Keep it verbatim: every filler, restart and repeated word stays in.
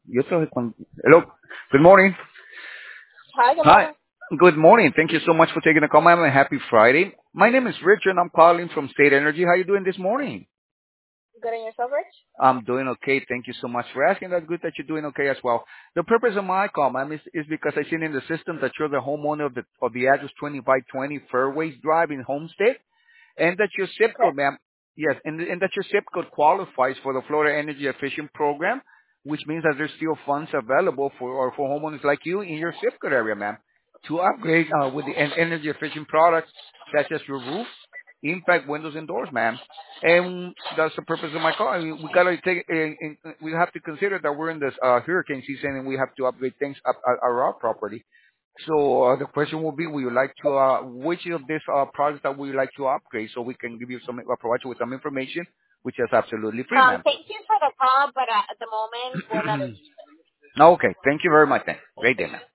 Yo soy Juan. Hello. Good morning. Hi, good Hi. morning. Good morning. Thank you so much for taking the call, ma'am, and happy Friday. My name is Richard. I'm calling from State Energy. How you doing this morning? Good in yourself, Rich? I'm doing okay. Thank you so much for asking. That's good that you're doing okay as well. The purpose of my call, ma'am, is, is because I seen in the system that you're the homeowner of the of the address twenty-five twenty Fairways Drive in Homestead, and that your zip code, Correct. ma'am, yes, and, and that your zip code qualifies for the Florida Energy Efficient Program, which means that there's still funds available for or for homeowners like you in your zip code area, ma'am, to upgrade uh, with the en- energy efficient products such as your roof, impact windows and doors, ma'am. And that's the purpose of my call. I mean, we gotta take, uh, in, we have to consider that we're in this uh, hurricane season and we have to upgrade things up at our property. So uh, the question will be, would you like to, uh, which of these uh, products that would you like to upgrade so we can give you some, uh, provide you with some information, which is absolutely free, Um, ma'am. thank you for the call, but uh, at the moment, we're not interested. Okay, thank you very much then. Thank Great you. day, ma'am.